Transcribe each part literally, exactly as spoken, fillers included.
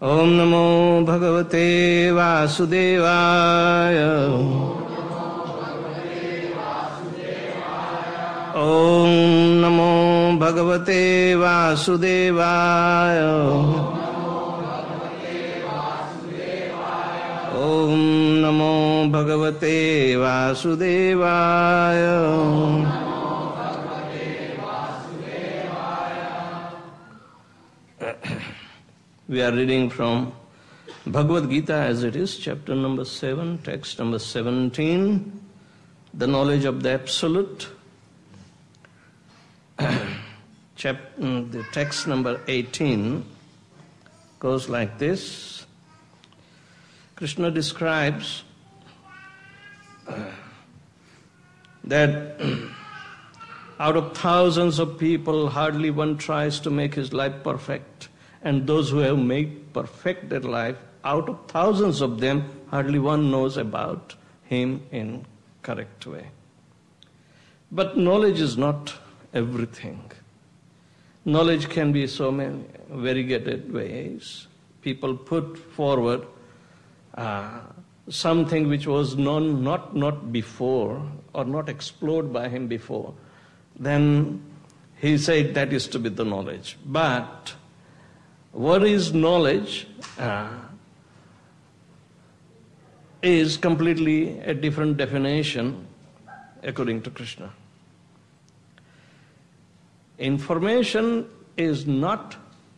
Om Namo Bhagavate Vasudevaya. Om Namo Bhagavate Vasudevaya. Om Namo Bhagavate Vasudevaya. We are reading from Bhagavad Gita as it is, chapter number seven, text number seventeen, the knowledge of the Absolute. Chap- the text number eighteen goes like this. Krishna describes uh, that out of thousands of people, hardly one tries to make his life perfect. And those who have made perfect their life, out of thousands of them, hardly one knows about him in correct way. But knowledge is not everything. Knowledge can be so many variegated ways. People put forward uh, something which was known not, not before or not explored by him before. Then he said that is to be the knowledge. But what is knowledge uh, is completely a different definition according to Krishna. Information is not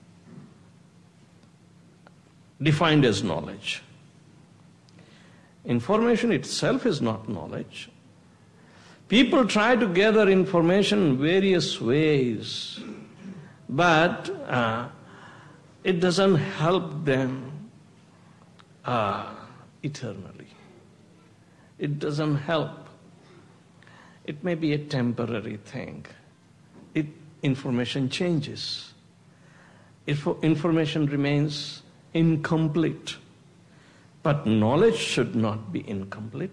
defined as knowledge. Information itself is not knowledge. People try to gather information in various ways, but uh, it doesn't help them uh, eternally. It doesn't help. It may be a temporary thing. It, information changes. If information remains incomplete, but knowledge should not be incomplete.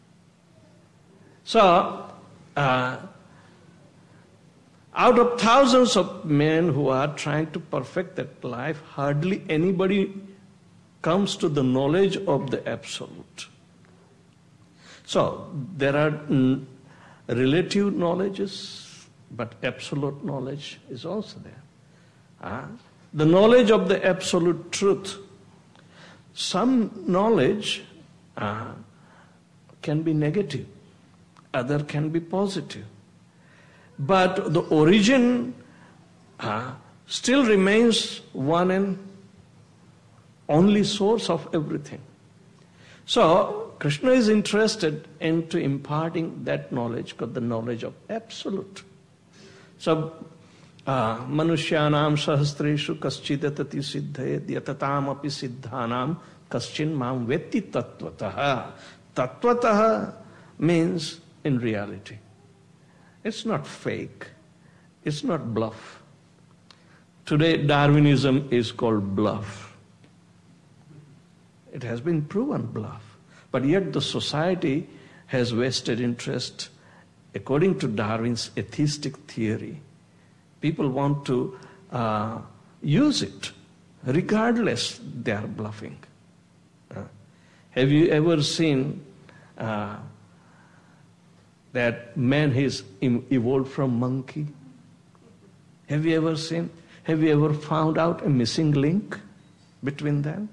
So, uh, out of thousands of men who are trying to perfect that life, hardly anybody comes to the knowledge of the Absolute. So, there are mm, relative knowledges, but absolute knowledge is also there. Uh, the knowledge of the absolute truth. Some knowledge uh, can be negative, other can be positive. But the origin uh, still remains one and only source of everything. So, Krishna is interested into imparting that knowledge called the knowledge of Absolute. So, uh, Manushyanam sahastreshu kaschidetati siddhayed yatatam api siddhanam kaschin mam vetti tattvataha. Tattvataha means in reality. It's not fake. It's not bluff. Today, Darwinism is called bluff. It has been proven bluff. But yet the society has vested interest according to Darwin's atheistic theory. People want to uh, use it. Regardless, they are bluffing. Uh, have you ever seen uh, that man has evolved from monkey? Have you ever seen? Have you ever found out a missing link between them?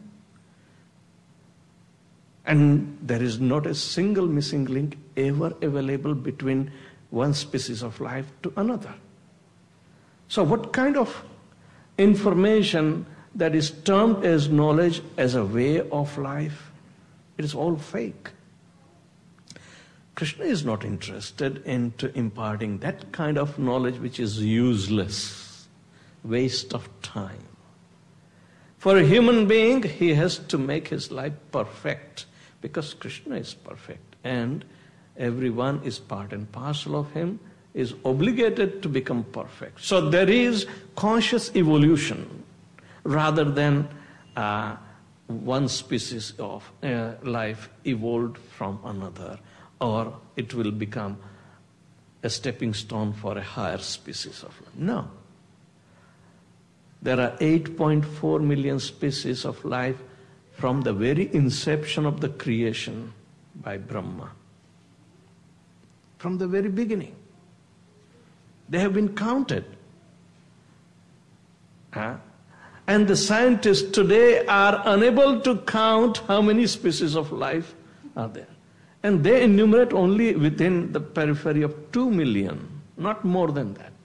And there is not a single missing link ever available between one species of life to another. So what kind of information that is termed as knowledge as a way of life? It is all fake. Krishna is not interested in imparting that kind of knowledge which is useless, waste of time. For a human being, he has to make his life perfect because Krishna is perfect and everyone is part and parcel of him, is obligated to become perfect. So there is conscious evolution rather than uh, one species of uh, life evolved from another, or it will become a stepping stone for a higher species of life. No. there are eight point four million species of life from the very inception of the creation by Brahma. From the very beginning. They have been counted. Huh? And the scientists today are unable to count how many species of life are there. And they enumerate only within the periphery of two million, not more than that.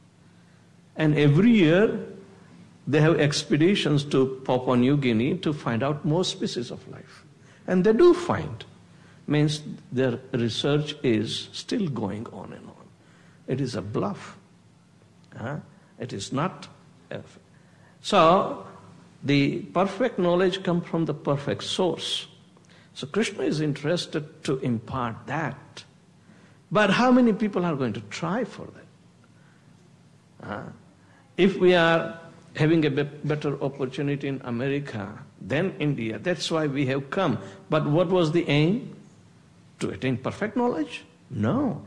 And every year they have expeditions to Papua New Guinea to find out more species of life. And they do find. Means their research is still going on and on. It is a bluff. Huh? It is not. A, so the perfect knowledge comes from the perfect source. So Krishna is interested to impart that. But how many people are going to try for that? Uh, if we are having a be- better opportunity in America than India, that's why we have come. But what was the aim? To attain perfect knowledge? No.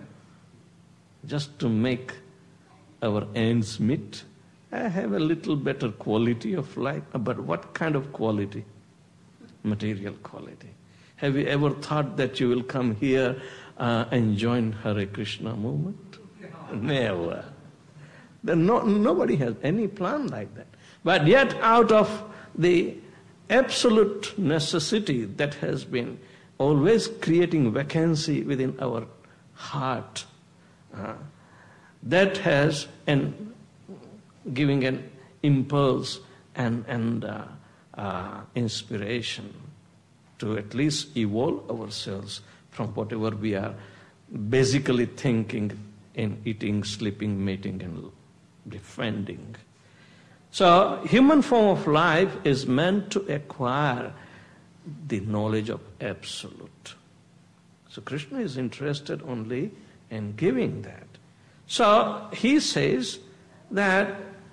Just to make our ends meet. I have a little better quality of life. But what kind of quality? Material quality. Have you ever thought that you will come here uh, and join Hare Krishna movement? Never. Then no, nobody has any plan like that. But yet out of the absolute necessity that has been always creating vacancy within our heart, uh, that has an giving an impulse and, and uh, uh, inspiration to at least evolve ourselves from whatever we are basically thinking in eating, sleeping, mating, and defending. So, human form of life is meant to acquire the knowledge of Absolute. So, Krishna is interested only in giving that. So, he says that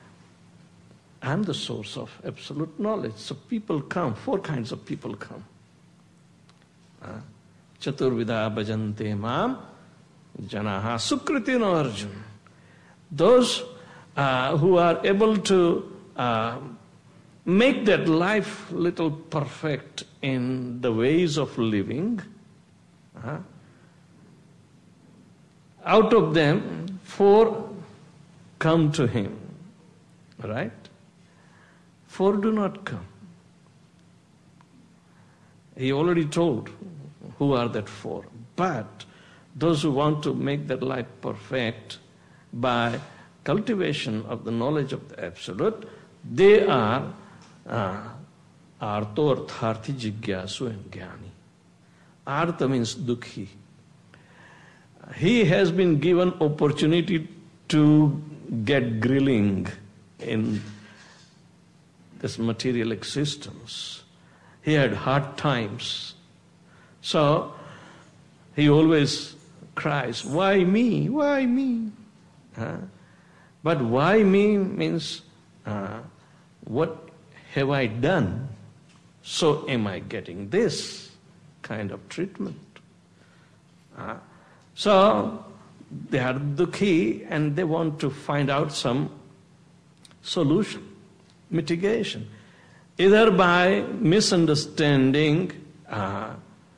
I am the source of absolute knowledge. So, people come, four kinds of people come. Chaturvida bhajante mam janaha sukritino arjun. Those uh, who are able to uh, make that life little perfect in the ways of living, uh, out of them, four come to him, right? Four do not come. He already told who are that four. But those who want to make their life perfect by cultivation of the knowledge of the Absolute, they are arto artharthi jigyasu and jnani. Artha means dukhi. He has been given opportunity to get grilling in this material existence. He had hard times. So he always cries, why me? Why me? Huh? But why me means, uh, what have I done? So am I getting this kind of treatment? Uh, so they are dukhi and they want to find out some solution, mitigation. Either by misunderstanding, uh,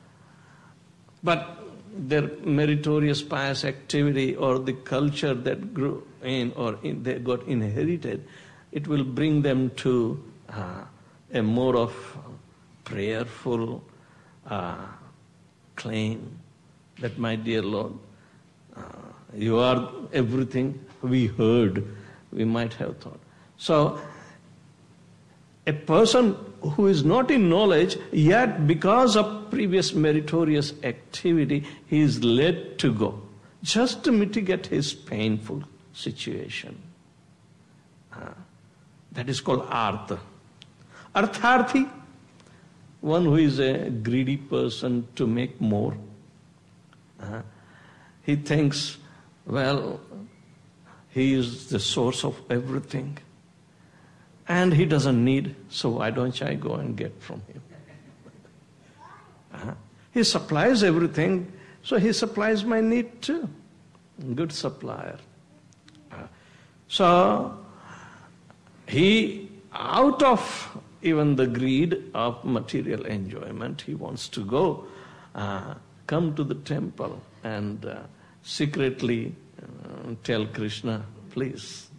but their meritorious pious activity or the culture that grew in or in, they got inherited, it will bring them to uh, a more of prayerful uh, claim that, my dear Lord, uh, you are everything we heard, we might have thought. So, a person who is not in knowledge, yet because of previous meritorious activity, he is led to go, just to mitigate his painful situation. Uh, that is called artha. Artharthi, one who is a greedy person to make more. Uh, he thinks, well, he is the source of everything. And he doesn't need, so why don't I go and get from him? Uh-huh. He supplies everything, so he supplies my need too. Good supplier. Uh, so, he, out of even the greed of material enjoyment, he wants to go, uh, come to the temple and uh, secretly uh, tell Krishna, please,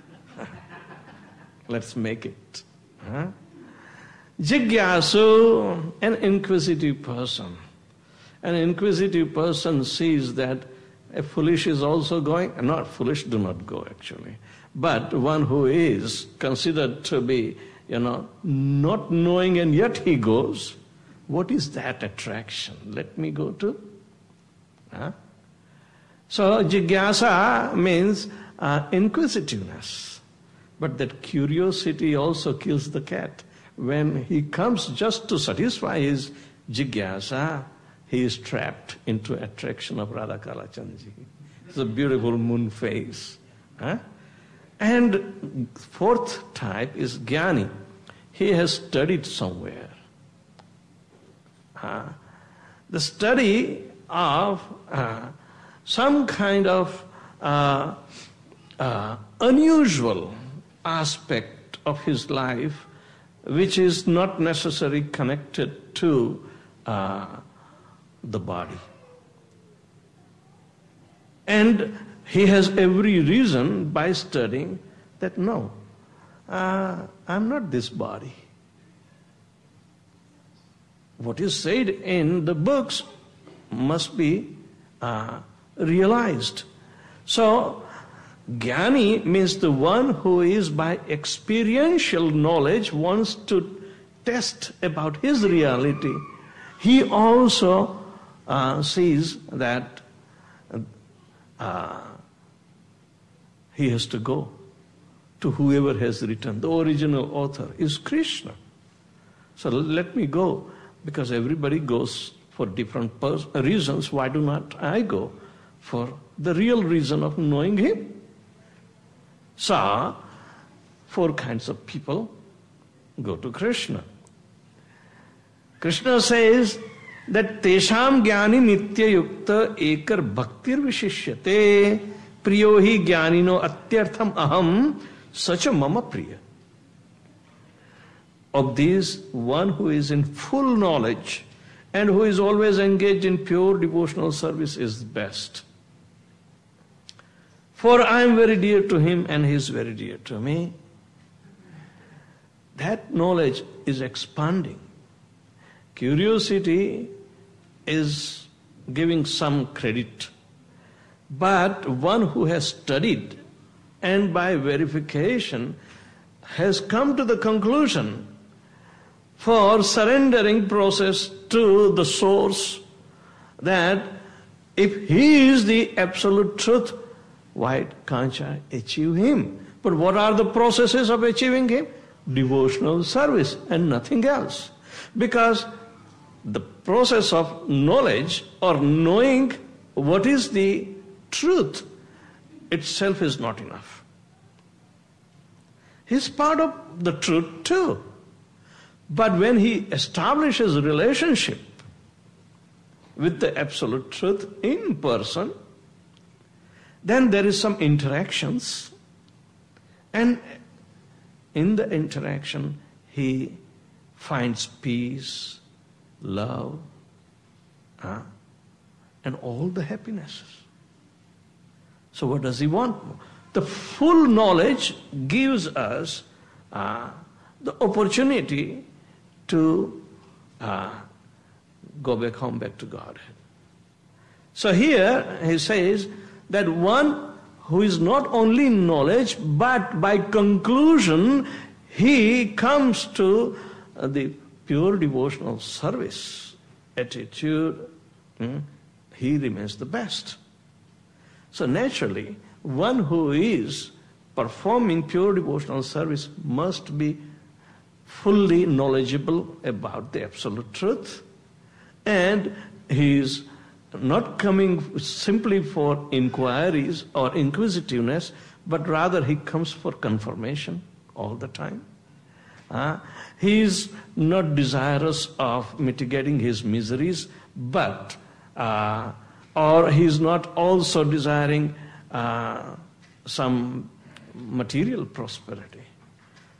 let's make it. Huh? Jigyasu, an inquisitive person. An inquisitive person sees that a foolish is also going, not foolish, do not go actually, but one who is considered to be, you know, not knowing and yet he goes. What is that attraction? Let me go to. Huh? So jigyasa means uh, inquisitiveness. But that curiosity also kills the cat. When he comes just to satisfy his jigyasa, he is trapped into attraction of Radha Kalachandji. It's a beautiful moon face. Huh? And fourth type is Jnani. He has studied somewhere. Uh, the study of uh, some kind of uh, uh, unusual aspect of his life, which is not necessarily connected to uh, the body. And he has every reason by studying that no, uh, I'm not this body. What is said in the books must be uh, realized. So, Jnani means the one who is by experiential knowledge wants to test about his reality. He also uh, sees that uh, he has to go to whoever has written. The original author is Krishna. So let me go, because everybody goes for different pers- reasons. Why do not I go for the real reason of knowing him? So, four kinds of people go to Krishna. Krishna says that Tesham Jnani Nitya Yukta Ekar Bhaktir Vishishyate Priyo hi Jnanino Atyartham Aham Sacha Mama Priya. Of these, one who is in full knowledge and who is always engaged in pure devotional service is best. For I am very dear to him and he is very dear to me. That knowledge is expanding. Curiosity is giving some credit. But one who has studied and by verification has come to the conclusion for surrendering process to the source that if he is the absolute truth, why can't I achieve him? But what are the processes of achieving him? Devotional service and nothing else. Because the process of knowledge or knowing what is the truth itself is not enough. He's part of the truth too. But when he establishes a relationship with the absolute truth in person, then there is some interactions, and in the interaction he finds peace, love, uh, and all the happinesses. So what does he want? The full knowledge gives us uh, the opportunity to uh, go back home, back to Godhead. So here he says that one who is not only in knowledge, but by conclusion, he comes to uh, the pure devotional service attitude, hmm, he remains the best. So naturally, one who is performing pure devotional service must be fully knowledgeable about the absolute truth, and he is not coming simply for inquiries or inquisitiveness, but rather he comes for confirmation all the time. Uh, he is not desirous of mitigating his miseries, but uh, or he is not also desiring uh, some material prosperity.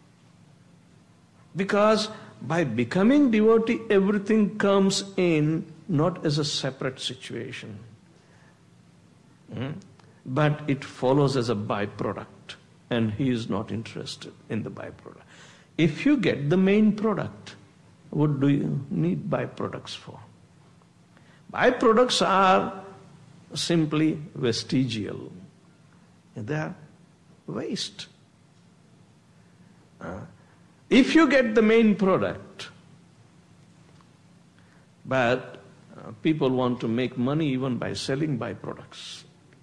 Because by becoming devotee, everything comes in not as a separate situation, hmm? but it follows as a byproduct, and he is not interested in the byproduct. If you get the main product, what do you need byproducts for? Byproducts are simply vestigial. They are waste. Uh, if you get the main product, but uh, people want to make money even by selling byproducts.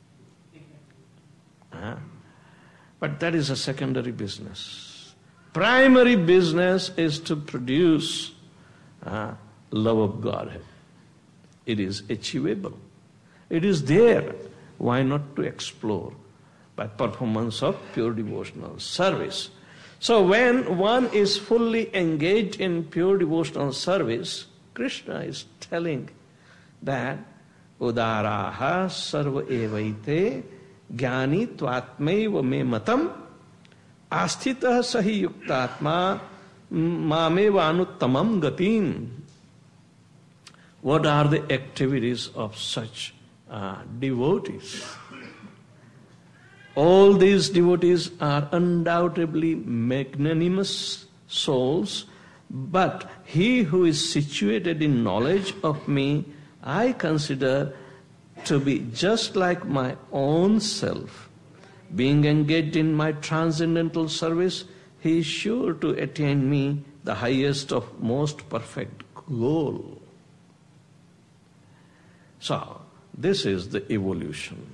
Uh, but that is a secondary business. Primary business is to produce uh, love of Godhead. It is achievable. It is there. Why not to explore by performance of pure devotional service? So when one is fully engaged in pure devotional service, Krishna is telling that udaraha sarva evaite jnani tvatmaiva me matam asthitah sahi yuktatma mameva anuttamam gatim. What are the activities of such uh, devotees? All these devotees are undoubtedly magnanimous souls, but he who is situated in knowledge of me, I consider to be just like my own self. Being engaged in my transcendental service, he is sure to attain me, the highest of most perfect goal. So, this is the evolution.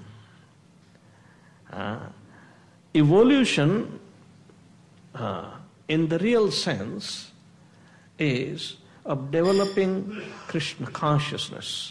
Uh, evolution, uh, in the real sense, is of developing Krishna consciousness.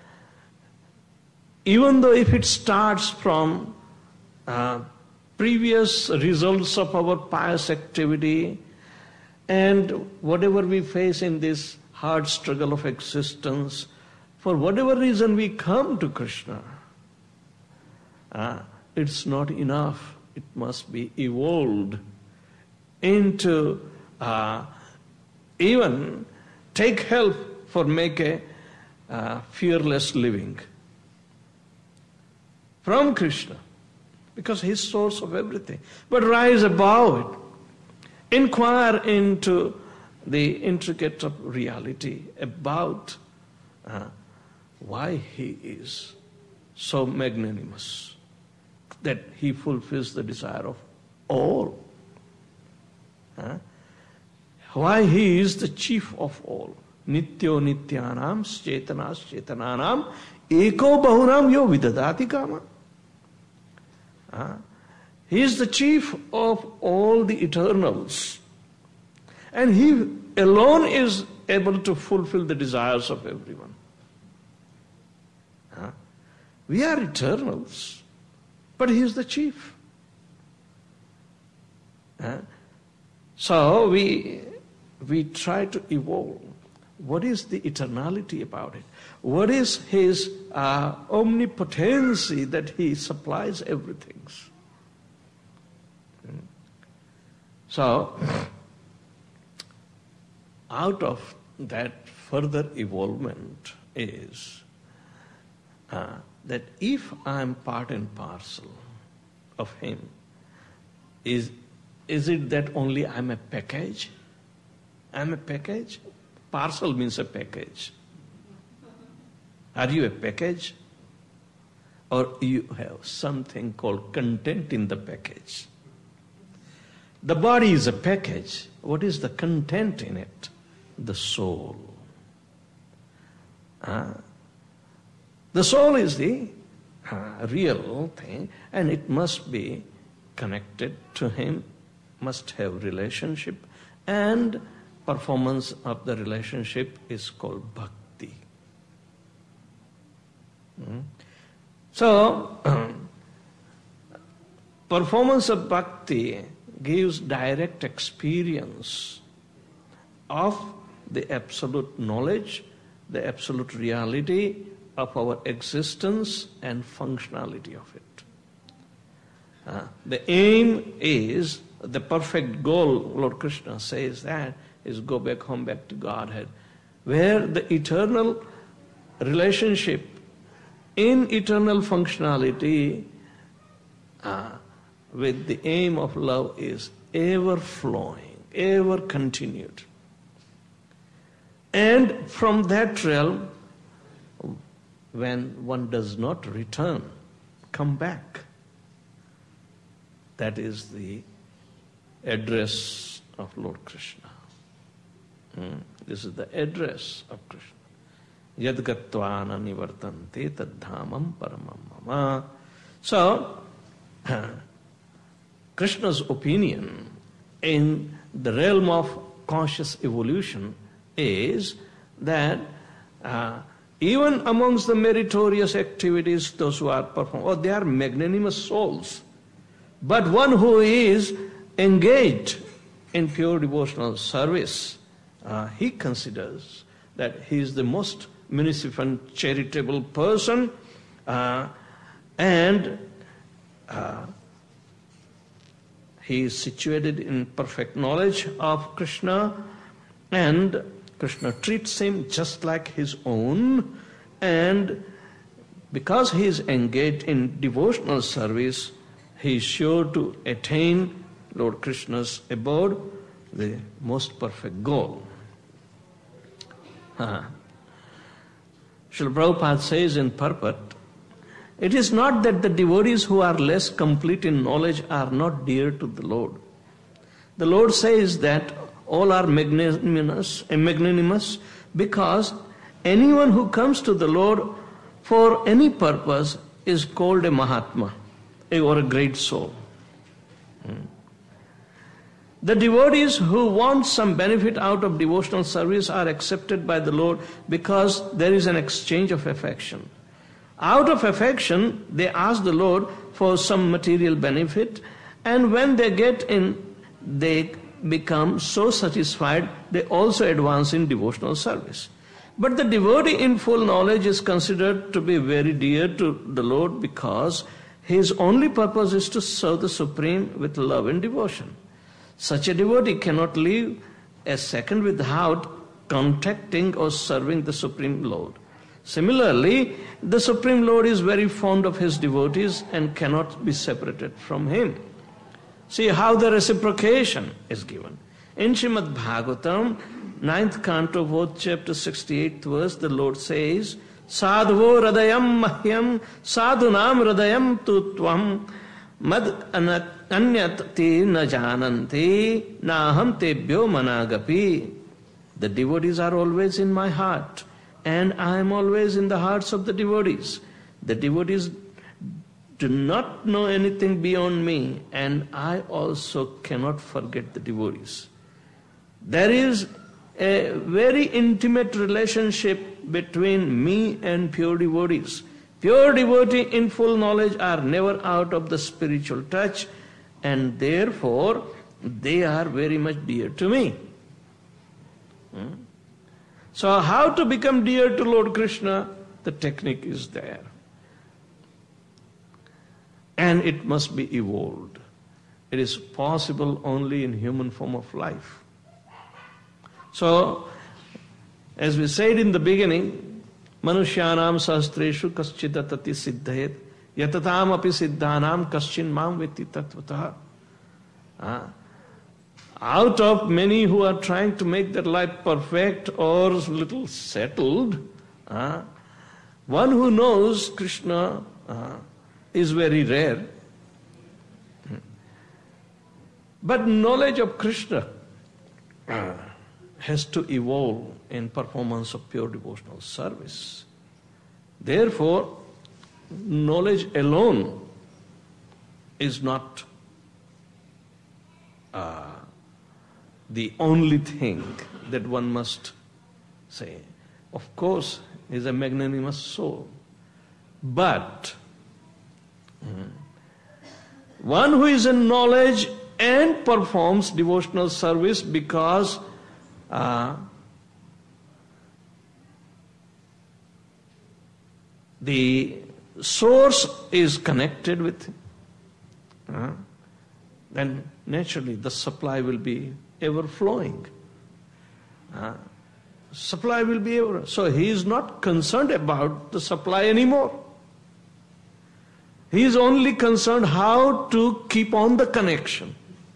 Even though if it starts from uh, previous results of our pious activity and whatever we face in this hard struggle of existence, for whatever reason we come to Krishna, uh, it's not enough. It must be evolved into uh, even take help for make a uh, fearless living from Krishna, because He is source of everything. But rise above it. Inquire into the intricate of reality about uh, why He is so magnanimous that He fulfills the desire of all. Huh? Why He is the chief of all. Nityo nityanam cetanas cetananam eko bahunam yo vidadati kama. Huh? He is the chief of all the eternals. And He alone is able to fulfill the desires of everyone. Huh? We are eternals, but He is the chief. Huh? So we, we try to evolve. What is the eternality about it? What is His uh, omnipotency that He supplies everything? So, out of that further evolvement is uh, that if I am part and parcel of Him, is, is it that only I am a package? I am a package? Parcel means a package. Are you a package? Or you have something called content in the package? The body is a package. What is the content in it? The soul. Uh, the soul is the uh, real thing, and it must be connected to Him, must have relationship, and performance of the relationship is called bhakti. Hmm? So, performance of bhakti gives direct experience of the absolute knowledge, the absolute reality of our existence and functionality of it. Uh, the aim is, the perfect goal, Lord Krishna says that, is go back home, back to Godhead, where the eternal relationship in eternal functionality uh, with the aim of love is ever flowing, ever continued. And from that realm, when one does not return, come back, that is the address of Lord Krishna. Hmm. This is the address of Krishna. Yad gatvana nivartante tadhamam paramam mama. So, Krishna's opinion in the realm of conscious evolution is that uh, even amongst the meritorious activities, those who are performing, oh, they are magnanimous souls. But one who is engaged in pure devotional service, uh, he considers that he is the most munificent, charitable person, uh, and uh, he is situated in perfect knowledge of Krishna, and Krishna treats him just like his own, and because he is engaged in devotional service, he is sure to attain Lord Krishna's abode, the most perfect goal. Uh, Srila Prabhupada says in Purport, it is not that the devotees who are less complete in knowledge are not dear to the Lord. The Lord says that all are magnanimous, magnanimous because anyone who comes to the Lord for any purpose is called a Mahatma, or a great soul. Hmm. The devotees who want some benefit out of devotional service are accepted by the Lord because there is an exchange of affection. Out of affection, they ask the Lord for some material benefit, and when they get in, they become so satisfied, they also advance in devotional service. But the devotee in full knowledge is considered to be very dear to the Lord because his only purpose is to serve the Supreme with love and devotion. Such a devotee cannot live a second without contacting or serving the Supreme Lord. Similarly, the Supreme Lord is very fond of his devotees and cannot be separated from him. See how the reciprocation is given. In Srimad Bhagavatam, ninth canto, fourth chapter, sixty-eighth verse, the Lord says, Sadhavo radayam mahyam sadhunam radayam tu tvam mad anyat te na jananti naham tebhyo managapi. The devotees are always in my heart, and I am always in the hearts of the devotees. The devotees do not know anything beyond me, and I also cannot forget the devotees. There is a very intimate relationship between me and pure devotees. Pure devotee in full knowledge are never out of the spiritual touch, and therefore they are very much dear to me. Hmm? So how to become dear to Lord Krishna? The technique is there. And it must be evolved. It is possible only in human form of life. So, as we said in the beginning, Manushyanam sahastreshu kaschidatati siddhayet yatatam api siddhanam kaschin mam veti tattvataha. Ah. Out of many who are trying to make their life perfect or little settled, uh, one who knows Krishna uh, is very rare. But knowledge of Krishna uh, has to evolve in performance of pure devotional service. Therefore, knowledge alone is not uh, the only thing that one must say. Of course, he is a magnanimous soul. But mm, one who is in knowledge and performs devotional service because uh, the source is connected with him, uh, then naturally the supply will be ever flowing. uh, supply will be ever. So he is not concerned about the supply anymore. He is only concerned how to keep on the connection.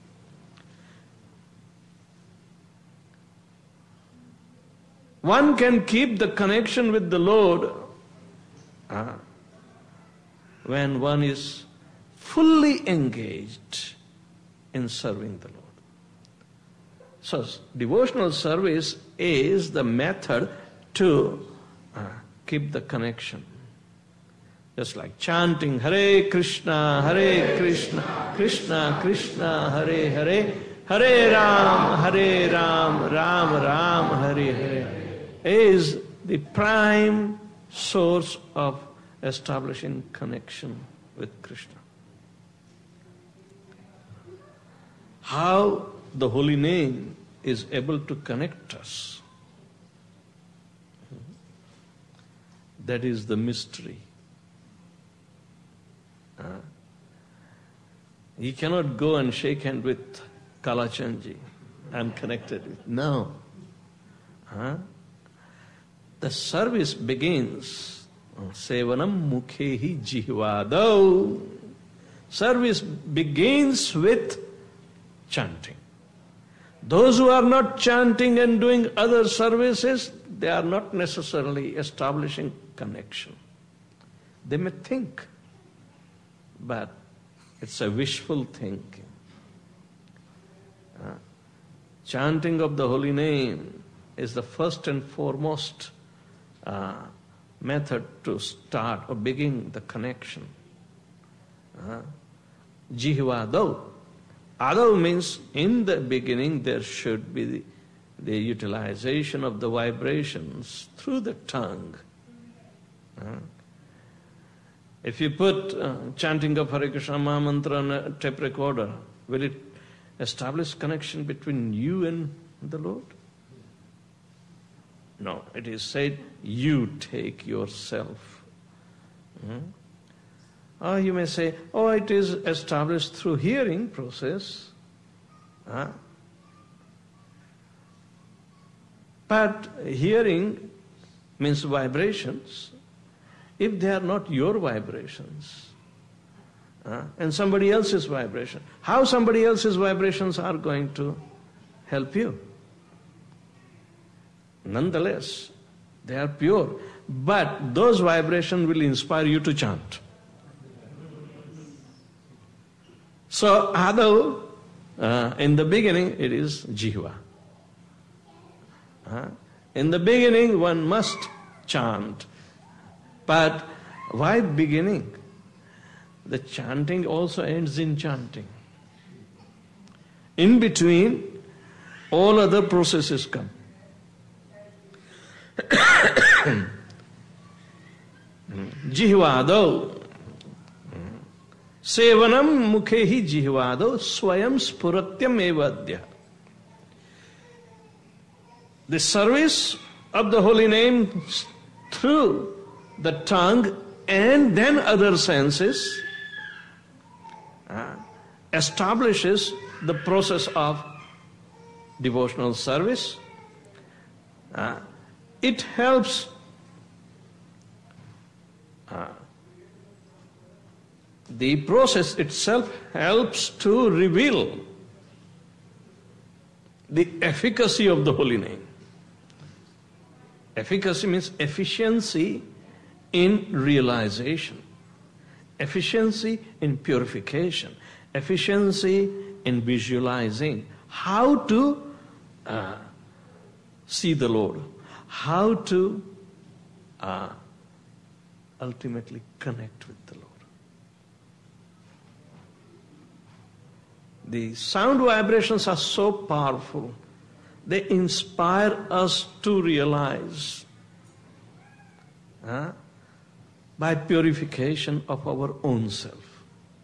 One can keep the connection with the Lord uh, when one is fully engaged in serving the Lord. So, devotional service is the method to uh, keep the connection. Just like chanting Hare Krishna, Hare Krishna, Krishna Krishna, Hare Hare, Hare Ram, Hare Ram, Ram Ram, Hare Hare, is the prime source of establishing connection with Krishna. How the holy name is able to connect us, that is the mystery. Uh, you cannot go and shake hand with Kalachandji. I'm connected with. No. Uh, the service begins. Sevanam mukhehi jihvadau. Service begins with chanting. Those who are not chanting and doing other services, they are not necessarily establishing connection. They may think, but it's a wishful thinking. Uh, chanting of the holy name is the first and foremost uh, method to start or begin the connection. Uh, Jihvadau. Adav means in the beginning there should be the, the utilization of the vibrations through the tongue. Uh, if you put uh, chanting of Hare Krishna Maha Mantra on a tape recorder, will it establish connection between you and the Lord? No, it is said, you take yourself. Hmm? Or you may say, oh, it is established through hearing process. Huh? But hearing means vibrations. If they are not your vibrations, uh, and somebody else's vibration, how somebody else's vibrations are going to help you? Nonetheless, they are pure. But those vibrations will inspire you to chant. So, Adav, uh, in the beginning, it is Jihva. Uh, in the beginning, one must chant. But why beginning? The chanting also ends in chanting. In between, all other processes come. Jihvadau. Sevanam mukhehi jihvadau swayam spuratyam evadya. The service of the holy name through the tongue and then other senses uh, establishes the process of devotional service. Uh, it helps uh, the process itself helps to reveal the efficacy of the holy name. Efficacy means efficiency in realization, efficiency in purification, efficiency in visualizing, how to uh, see the Lord, how to uh, ultimately connect with the Lord. The sound vibrations are so powerful, they inspire us to realize uh, by purification of our own self.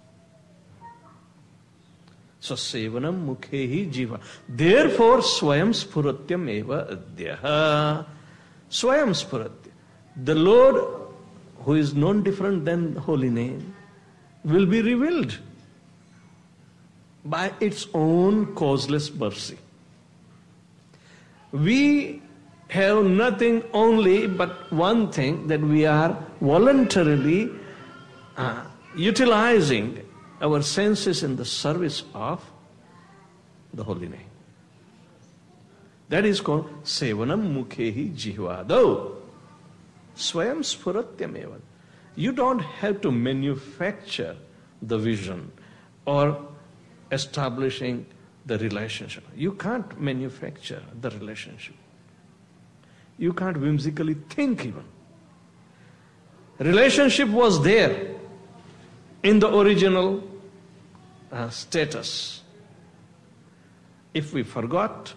So, sevanam mukhehi jiva. Therefore, swayam spuratyam eva adyaha. Swayam spuratya. The Lord, who is none different than the holy name, will be revealed by its own causeless mercy. we have nothing only but one thing, that we are voluntarily uh, utilizing our senses in the service of the holy name. That is called Sevanam Mukhehi Jihvado. Swayam Spuratyam. You don't have to manufacture the vision or establishing the relationship. You can't manufacture the relationship. You can't whimsically think even. Relationship was there in the original uh, status. If we forgot,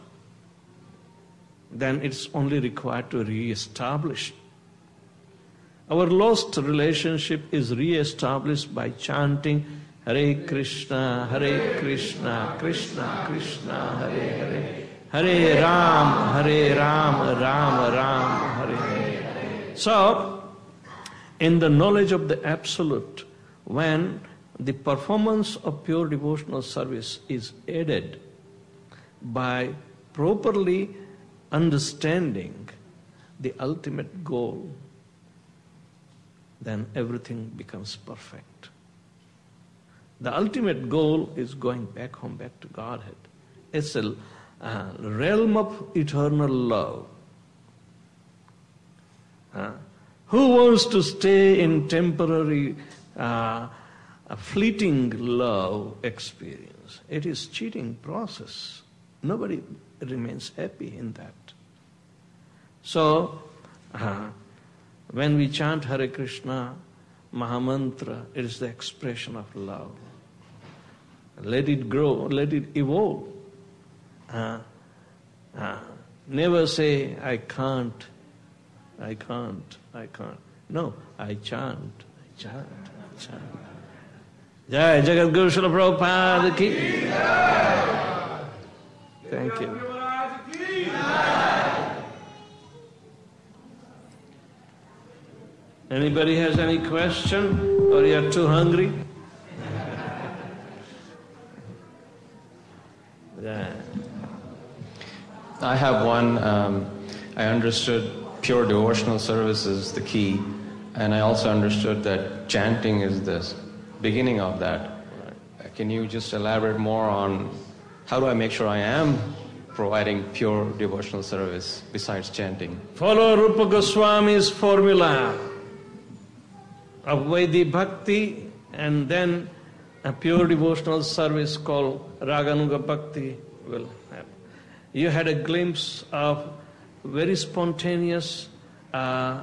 then it's only required to re-establish. Our lost relationship is re-established by chanting Hare Krishna, Hare Krishna, Krishna Krishna, Hare Hare, Hare Ram, Hare Ram, Ram Ram, Hare Hare. So, in the knowledge of the Absolute, when the performance of pure devotional service is aided by properly understanding the ultimate goal, then everything becomes perfect. The ultimate goal is going back home, back to Godhead. It's a uh, realm of eternal love. Uh, who wants to stay in temporary, uh, a fleeting love experience? It is cheating process. Nobody remains happy in that. So, uh, when we chant Hare Krishna, Mahamantra, it is the expression of love. Let it grow, let it evolve. Uh, uh, never say, I can't, I can't, I can't. No, I chant, I chant, I chant. Jai Jagat Guru Srila Prabhupada ki. Thank you. Anybody has any question, or you are too hungry? Yeah. I have one. Um, I understood pure devotional service is the key, and I also understood that chanting is the beginning of that. Right. Can you just elaborate more on how do I make sure I am providing pure devotional service besides chanting? Follow Rupa Goswami's formula of Vaidhi Bhakti, and then a pure devotional service called Raganuga Bhakti will happen. You had a glimpse of very spontaneous uh,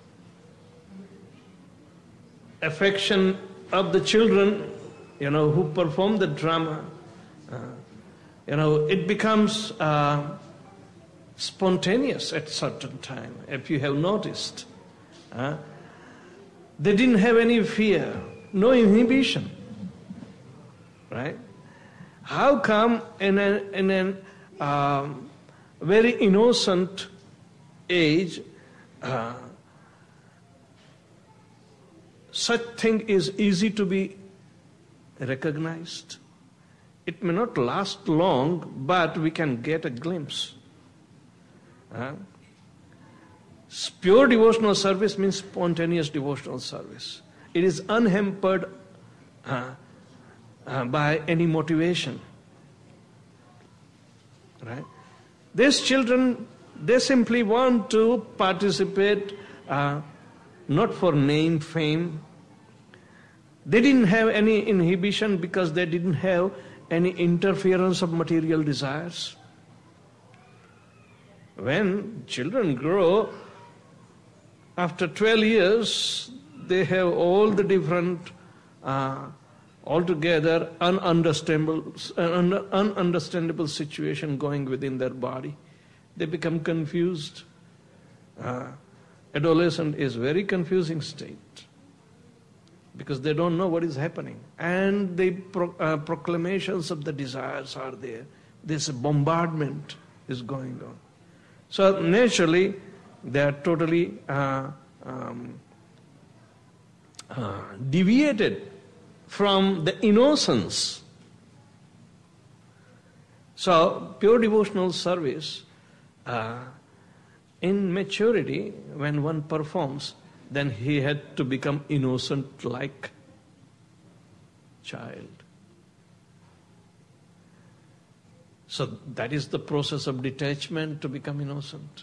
affection of the children, you know, who perform the drama. Uh, you know, it becomes uh, spontaneous at certain time, if you have noticed. Uh, they didn't have any fear, no inhibition, right? How come in an, in an um, very innocent age, uh, such thing is easy to be recognized? It may not last long, but we can get a glimpse. Uh, pure devotional service means spontaneous devotional service. It is unhampered uh, uh, by any motivation. Right? These children, they simply want to participate, uh, not for name, fame. They didn't have any inhibition because they didn't have any interference of material desires. When children grow, after twelve years, they have all the different, uh, altogether ununderstandable, uh, ununderstandable situation going within their body. They become confused. Uh, adolescent is very confusing state because they don't know what is happening. And the pro, uh, proclamations of the desires are there. This bombardment is going on. So naturally, they are totally uh, um, uh, deviated from the innocence. So pure devotional service uh, in maturity, when one performs, then he had to become innocent like child. So that is the process of detachment, to become innocent.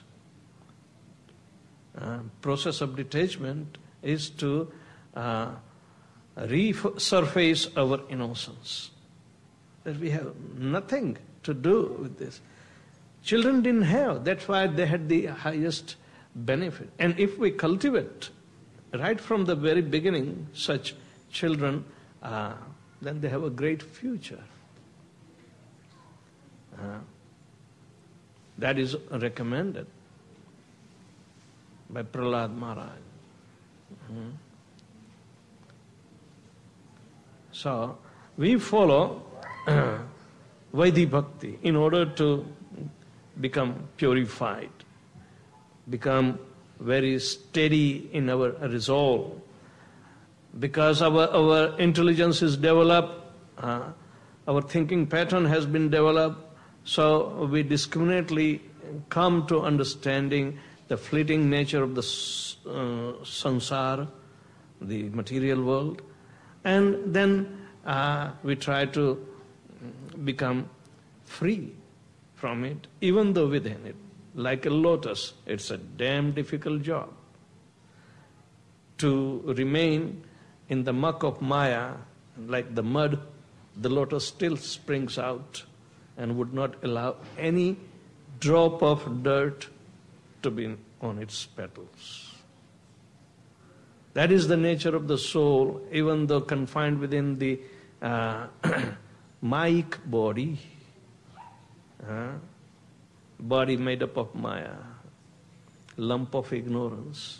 Uh, process of detachment is to uh, resurface our innocence. That we have nothing to do with this. Children didn't have, that's why they had the highest benefit. And if we cultivate right from the very beginning such children, uh, then they have a great future. Uh, that is recommended by Prahlad Maharaj. Mm-hmm. So, we follow uh, Vaidhi Bhakti in order to become purified, become very steady in our resolve. Because our, our intelligence is developed, uh, our thinking pattern has been developed, so we discriminately come to understanding the fleeting nature of the uh, sansara, the material world, and then uh, we try to become free from it, even though within it. Like a lotus, it's a damn difficult job. To remain in the muck of Maya, like the mud, the lotus still springs out and would not allow any drop of dirt to be on its petals. That is the nature of the soul, even though confined within the uh, Mayic body, uh, body made up of Maya, lump of ignorance.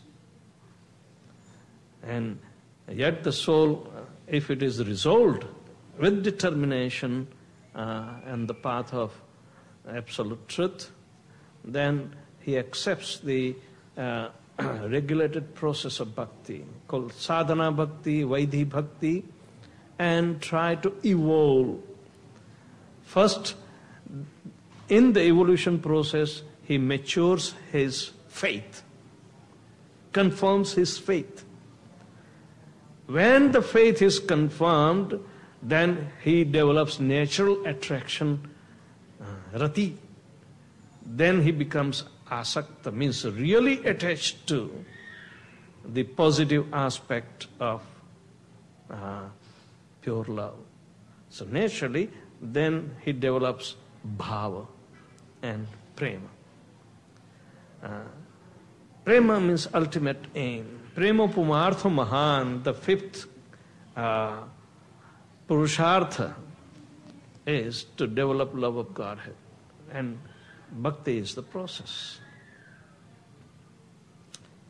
And yet the soul, if it is resolved with determination uh, and the path of absolute truth, then he accepts the uh, regulated process of bhakti called sadhana bhakti, vaidhi bhakti, and try to evolve. First, in the evolution process, he matures his faith, confirms his faith. When the faith is confirmed, then he develops natural attraction, uh, rati. Then he becomes asakta, means really attached to the positive aspect of uh, pure love. So naturally, then he develops bhava and prema. Uh, prema means ultimate aim. Prema pumartha mahan, the fifth uh, purushartha is to develop love of Godhead. And bhakti is the process.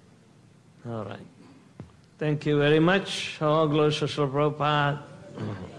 All right. Thank you very much. All glory to Srila Prabhupada.